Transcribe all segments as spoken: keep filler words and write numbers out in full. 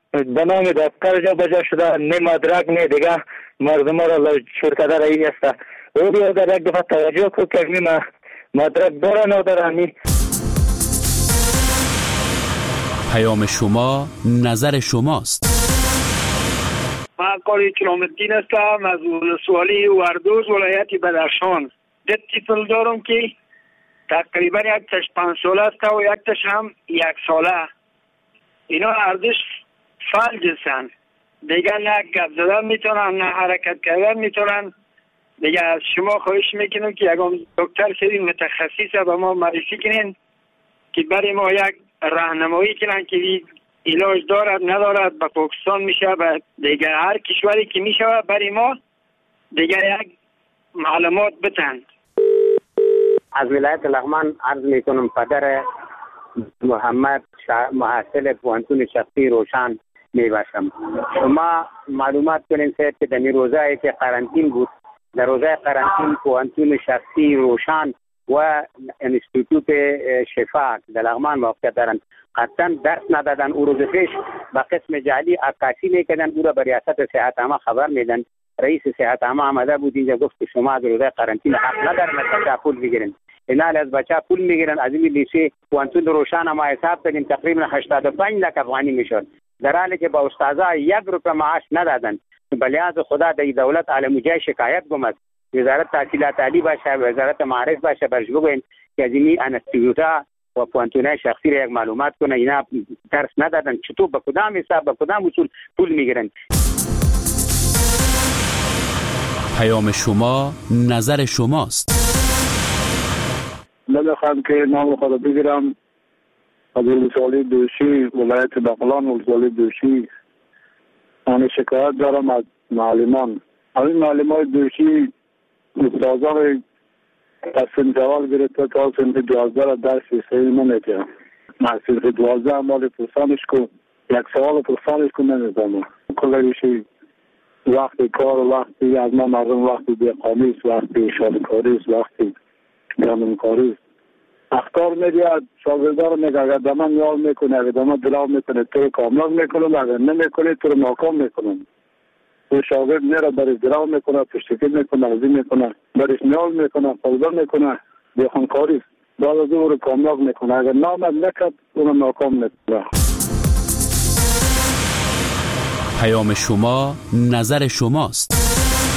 به نام دفتر جا بجا شده، نه مدرک نه دیگه مردم را شرکت رایی است. او بیا در یک دفعه توجه کو که می مدرک داره نداره. می پیام شما نظر شماست. من قاری کرامالدین هستم از ولسوالی وردوز ولایت بدخشان. دو تیفل دارم که تقریبا یک تش پنج ساله است و یک تش هم یک ساله. اینا اردش فلج هستن دیگه، نه گپ زدن میتونن نه حرکت کردن میتونن دیگه. از شما خواهش میکنم که یکم دکتر سری متخصص به ما معرفی کنین که برای ما یک راهنمایی کنن که علاج دارد ندارد، به پاکستان میشه و دیگه هر کشوری که میشه برای ما دیگه یک معلومات بتن. از ولایت لغمان عرض میکنم پدر محمد محصل پوهنتون شخصی روشن میباشم. شما معلومات کنین که در روزایی که قرنطین بود، در روزای قرنطین پوهنتون شخصی روشن و انستیتوت شفا در لغمان موقع دارند، قطعا درس ندادن. او روز پیش با قسم جعلی عکاسی میکردن، او را به ریاست صحت عامه خبر میدن. رئیس صحت عامه آمده بود اینجا گفت شما از روزای قرنطین حق ندارین از پول بگیرین. اینا از بچه پول میگیرن. از این لیسه پوهنتون روشن ما حساب کردیم تقریبا هشتاد و پنج لک افغانی میشد، در حالی که با استادا یک روپیه معاش ندادن. بلیاز خدا در دولت عالم جای شکایت گمد، وزارت تحصیلات عالی باشه، وزارت معارف باشه، برش بگوین که از این انستیتوتا و پوهنتونای شخصی را یک معلومات کنه. اینا درس ندادن، چطور به کدام حساب به کدام اصول پول میگیرن. پیام شما نظر شماست. نمیخوام که نام خود بگیرم. از ولسوالی دوشی ولایت بغلان ولسوالی دوشی من شکایت دارم از معلمان. از این معلمان دوشی استادان از سنف اول گرفته تا سنف دوازده را درس صحیح نمیده. از سنف دوازده مال پرسانش کن، یک سوال پرسانش کن نمیدم. کلایشی وقتی کار، وقتی از ما مردم، وقتی بیقامی است، وقتی شادکاری است، وقتی گمونکاری است. اختار میدید شاگردان رو میگه اگر دمان یال میکنه، اگر دمان دلاو میکنه تو رو کامل میکنم، اگر نمیکنه تو رو ناکام میکنم. تو شاگرد میره برش دلاو میکنه، پشتکی میکنه، عزی میکنه، برش نیال میکنه، فلزر میکنه، بیخونکاری است. بعد از او رو کامل میکنه، اگر نامد نکد اون رو ناکام میکنه. پیام شما نظر شماست.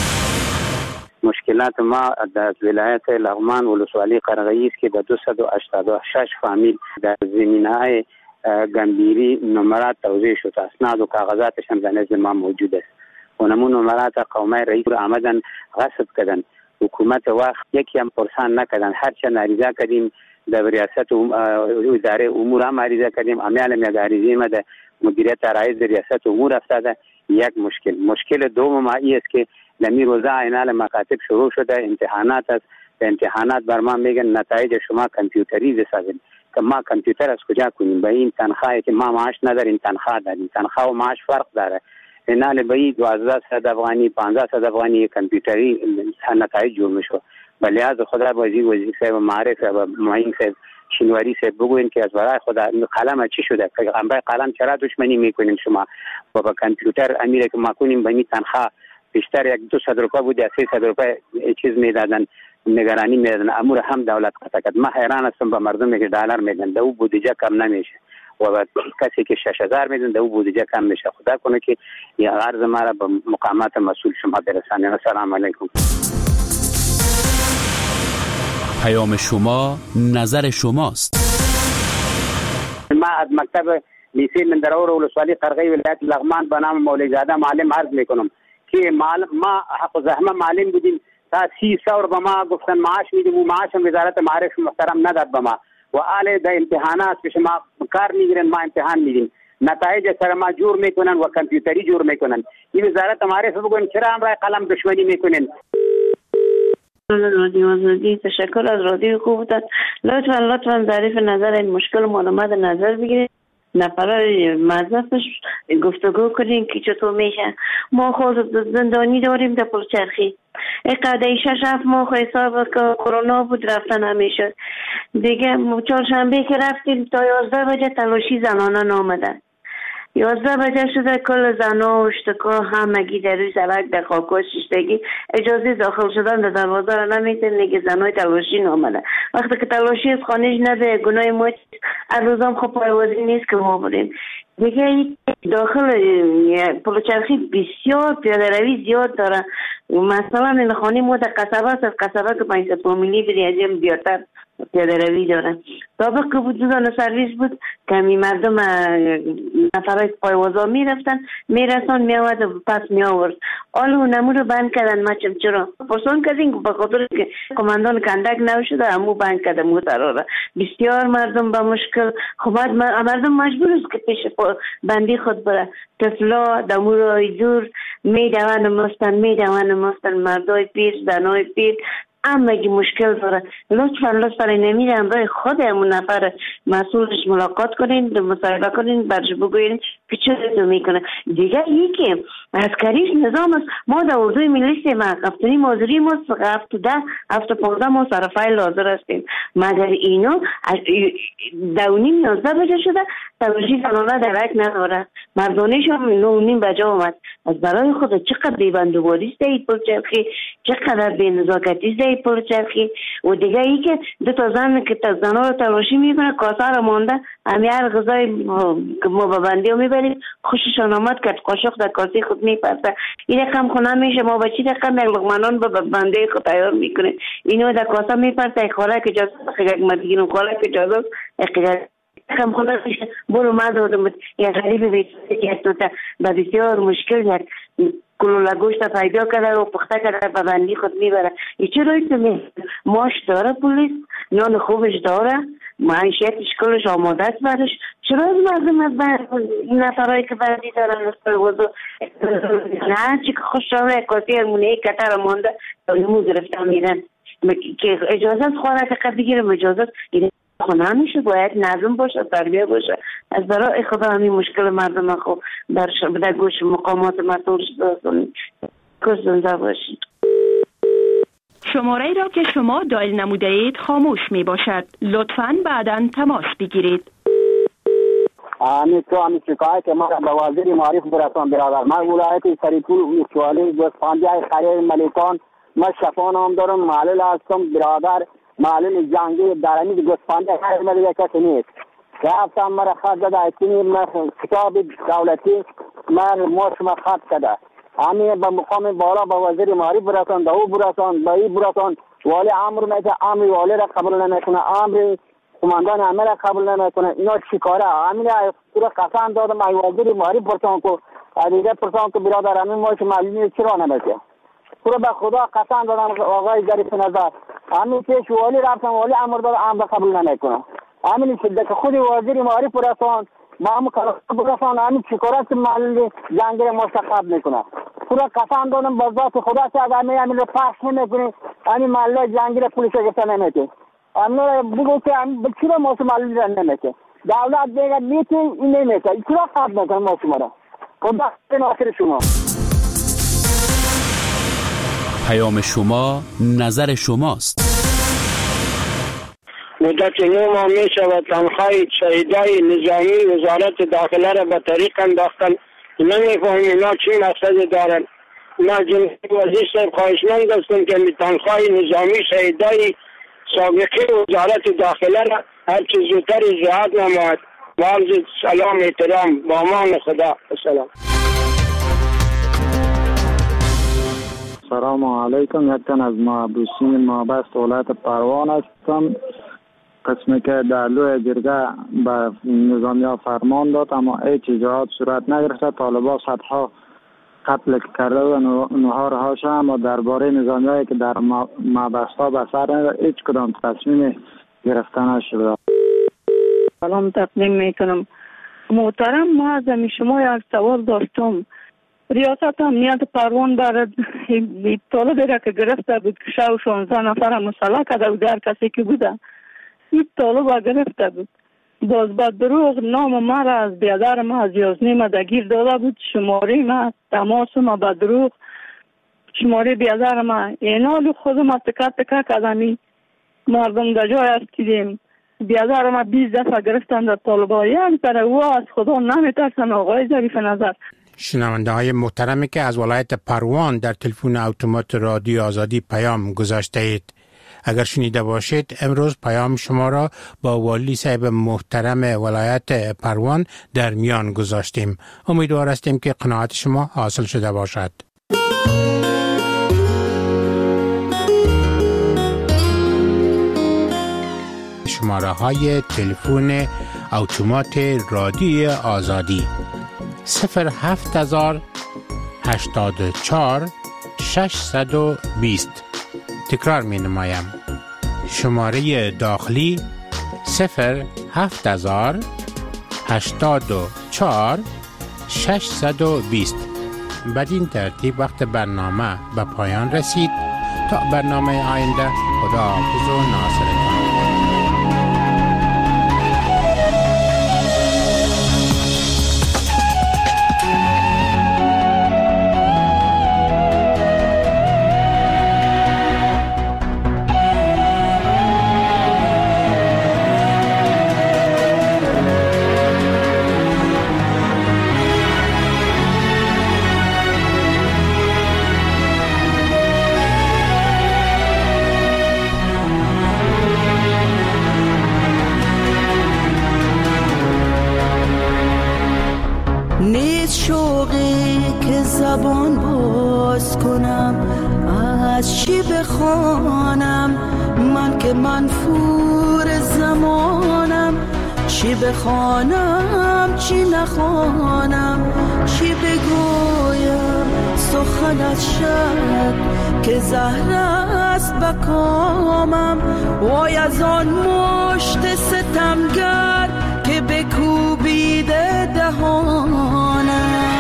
مشکلات ما در ولایت لغمان ولسوالی قرغی است که در دویست و هشتاد و شش فامیل در زمینه‌های گمبیری نمرات توزیع شد. اسناد و کاغذاتش هم در نزد ما موجود است. اونمون نمرات قومی رئیس رو آمدن غصب کردن. حکومت وقت یکی هم پرسان نکردن. هرچه عریضه کردیم در ریاست اداره امور هم عریضه کردیم. امیال هم یک عریضه ما در مدیریت رئیس ریاست امور افتاده. یک مشکل مشکل دوم ما این است که لمی روزه اینال مکاتب شروع شده، امتحانات است. امتحانات بر ما میگن نتایج شما کامپیوتری بسازید که ما کامپیوتر از کجا کنیم؟ به این تنخواهی که ما معاش نداریم تنخواه داریم، تنخواه و معاش فرق داره. اینال به این دوازده صد افغانی پانزده صد افغانی کامپیوتری نتایج جور میشه. ولی از خدا بازی وزیر صاحب معرف و معین صاحب شینواری صاحب بگوین که از برای خدا قلم چی شده؟ پیغمبر قلم چرا دشمنی میکنین شما؟ و با کامپیوتر امیره که ما کنیم به این تنخواه بیشتر یک دو صد روپیه بود یا سه صد روپیه چیز میدادن، نگرانی میدادن. امور هم دولت قطع کرد. ما حیران هستم به مردمی که دلار میدن دو بودجه کم نمیشه و بعد کسی که شش هزار میدن دو بودجه کم میشه. خدا کنه که یا عرض ما را به مقامات مسئول شما برسانید. السلام علیکم. پیام شما نظر شماست. ما از مکتب لیسه مندرور ولسوالی قرغی ولایت لغمان به نام مولوی زاده معلم عرض میکنم که ما حق و زحمه معلم بودیم تا سی سور به ما گفتن معاش میدیم و معاش هم وزارت معارف محترم نداد به ما و آله در امتحانات که شما کار میگیرن ما امتحان میدیم نتایج سر ما جور میکنن و کامپیوتری جور میکنن. این وزارت معارف بگوین چرا هم رای قلم دشمنی میکنن؟ رادیو آزادی تشکر از رادیو خوب بودن. لطفا لطفا ظریف نظر این مشکل معلومات نظر بگیرید، نفرای موظفش گفتگو کنین که چطور میشه. ما خود زندانی داریم در پلچرخی اقاده شش هفت ماه حساب که کرونا بود رفتن همیشه دیگه. چهارشنبه که رفتیم تا یازده بجه تلاشی زنانه نامدن یازده بجه شده کل زنا و اشتکا همگی در روی سرک در خاکوش ششتگی اجازه داخل شدن در دروازه را نمیتن نگه زنای تلاشی نامده. وقتی که تلاشی از خانهش نده گناه ما از روزام خب پایوازی نیست که ما بریم دیگه. داخل پلوچرخی بسیار پیاده روی زیاد داره. مثلا این خانه ما در قصبه است، از قصبه که پنج ست فامیلی بری از این بیاتر پیاده روی داره. سابق که بود دوزان سرویس بود کمی مردم نفرهای پایوازا می رفتن می رسان می آورد و پس می آورد. آلو نمو رو بند کردن. مچم چرا؟ پرسون کردین به خاطر که کماندان کندک نو شده امو بند کرده موتر را. بسیار مردم با مشکل خب مردم مجبور است که پیش بندی خود بره. طفلا دمورای دور می دوان مستن می دوان مستن مردای پیر زنای پیر همگی مشکل داره. لطفا لطفا نمیره همراه خود همون نفر مسئولش ملاقات کنین مصاحبه کنین برش بگوین که چه تو میکنه. دیگه یکی عسکریش نظام است. ما در اردوی ملی سیم هفتونی مازوری ما هفت ده هفت پانزده ما سر فایل حاضر هستیم مگر اینو دونیم نازده بجه شده تلاشی زنانه درک نداره. مردانش هم نو نیم بجه آمد. از برای خود چقدر بیبندوباری است ای پلچرخی چقدر بی نزاکتی است ای پلچرخی. و دیگه ای که دو تا زن که تا زنها رو تلاشی میکنه کاسه رو مانده همی هر غذای که ما ببندی رو میبریم خوششان آمد که قاشق در کاسه خود میپرسه. این رقم خونه میشه ما بچی رقم یک لقمانان به بنده خود تیار میکنه اینو در کاسه میپرسه یک خوراک اجازه یک مدگین خوراک اجازه یک کم خونه میشه برو ما دادم یک غریب بیتوزه که یک نوتا به بسیار مشکل یک کلولا گوشت پیدا کرده و پخته کرده به بندی خود میبره. ای چه روی تو میشه ماش داره پولیس نان خوبش داره معیشتش کلش آماده است برش. چرا از مردم از این نفرهایی که بندی دارن نسبت وضو نه چی که خوش داره کاسی همونه کتر مانده نمو گرفته میرن که اجازه از خوراک قد بگیرم اجازه خونه میشه باید نظم باشه تربیه باشه. از برای خدا همین مشکل مردم خوب در گوش مقامات مسئولش دارستونیم کس زنده باشید. شماره را که شما دایل نموده اید خاموش می باشد. لطفاً بعداً تماس بگیرید. آمی تو آمی شکایت که ما به وزیر معارف برسان برادر من ولایت سریپور مشوالی گوسفندی خریر ملیکان ما شفا نام دارم معلول هستم برادر معلول جنگی درمی گوسفندی خریر ملیکان کسی نیست رفتم مرا خط داده ایتینی من کتاب دولتی من موش ما خط کده همین به مقام بالا به وزیر معارف برسان به او برسان به ای برسان والی امر میده امر والی را قبول نمیکنه امر کماندان عمل را قبول نمیکنه اینا چیکاره همین پورا قسم دادم ای وزیر معارف برسان کو دیگه برسان کو برادر همین موش معلومی چرا نمیشه پورا به خدا قسم دادم آقای ظریف نظر همین پیش والی رفتم والی امر داد امر قبول نمیکنه همین شده که خود وزیر معارف برسان ما هم برسان همین چیکاره که معلومی جنگی را مستقب میکنه پورا قسم دادم با ذات خدا که اگر می همین رو پخش نمیکنی همین محله جنگی را پولیس گرفته نمیکنی همین رو بگو که همین چرا ما شما محله را نمیکنی دولت دیگر میتی این نمیکنی چرا قبل نکنی ما شما را خدا ناصر شما. پیام شما نظر شماست. مدت نو ماه می شود تنخواه شهیدای نظامی وزارت داخله را به طریق انداختن. نمیفهمیم اینا چی مقصد دارن. ما جنبی وزیر صاحب خواهشمند هستم که تنخواه نظامی شهیدای سابقه وزارت داخله را هر چیز زودتر اجراعات نماید. عرض سلام احترام با امان خدا. السلام. سلام علیکم. یک تن از محبوسین مابست ولایت پروان هستم. قسمی که در لوی جرگه به نظامی ها فرمان داد اما هیچ اجراعات صورت نگرفته. طالبان صدها قتل کرده و نهار هاش اما درباره نظامی هایی که در مابست ها به سر نرده هیچ کدام تصمیم گرفته نشده. سلام تقدیم میکنم. محترم ما از شما یک سوال داشتم. ریاست امنیت پروان برای طالبی را که گرفته بود که شو شانزده نفر مسلح کرده بود در کسی که بوده این طالب را گرفته بود باز با دروغ نام ما را از بیادر ما از یازنی ما دگیر داده بود شماره ما تماس ما با دروغ شماره بیادر ما اینال خود ما تکت تکت کدمی مردم در جای است کدیم بیادر ما بیست دفعه گرفتن در طالبانیان پر او از خدا نمیترسن. آقای ظریف نظر شنونده های محترمی که از ولایت پروان در تلفن اتومات رادیو آزادی پیام گذاشته اید، اگر شنیده باشید امروز پیام شما را با والی صاحب محترم ولایت پروان در میان گذاشتیم. امیدوار هستیم که قناعت شما حاصل شده باشد. شماره های تلفن اتومات رادیو آزادی صفر هفت هزار هشتاد و چهار ششصد و بیست. تکرار می نمایم. شماره داخلی صفر هفت هزار هشتاد و چهار ششصد و بیست. بدین ترتیب وقت برنامه به پایان رسید. تا برنامه آینده، خدا حافظ و ناصرتان. زبان باز کنم از چی بخوانم، من که منفور زمانم. چی بخوانم چی نخوانم، چی بگویم سخنت شد که زهر است بکامم. وای از آن مشت ستمگر که بکوبیده دهانم.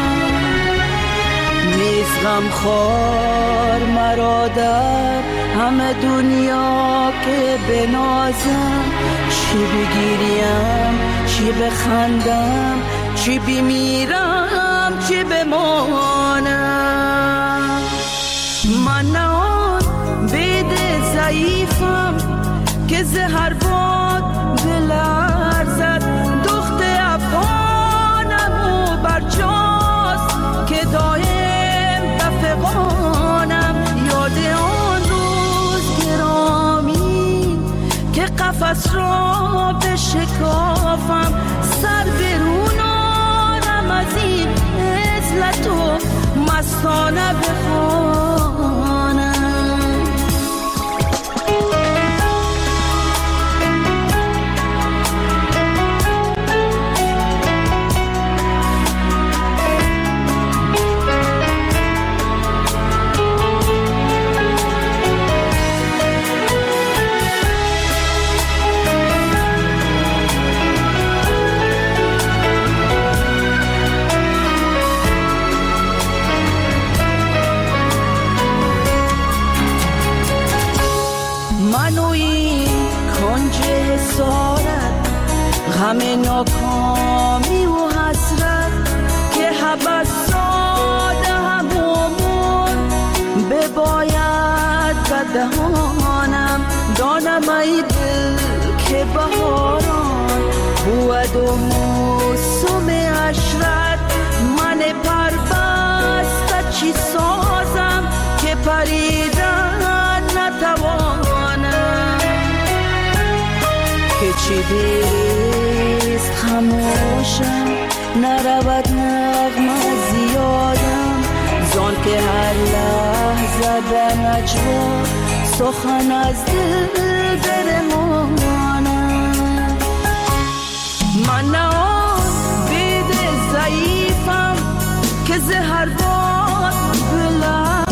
نیست غم خوار مرا در همه دنیا که بنازم. چی بگیریم چی بخندم، چی بمیرم چی بمانم. من نه آن بید ضعیفم که زهر باد بلرزد. دخت افغانم و برجاست که دایم بفغانم. یاد آن روز گرامی که قفس را بشکافم. سر برونانم از این عزلت و مستانه بخوانم. غم ناکامی و حسرت که حبس ساده همون بباید بدهانم. دانم ای دل که بهاران بود و موسم عشرت. من پربسته چی سازم که پریدن نتوانم. که چی دیست خموشم نرود نغمه زیادم. زان که هر لحظه در نجوا سخن از دل درمانم. من نه آن بید ضعیفم که زهر باد بلند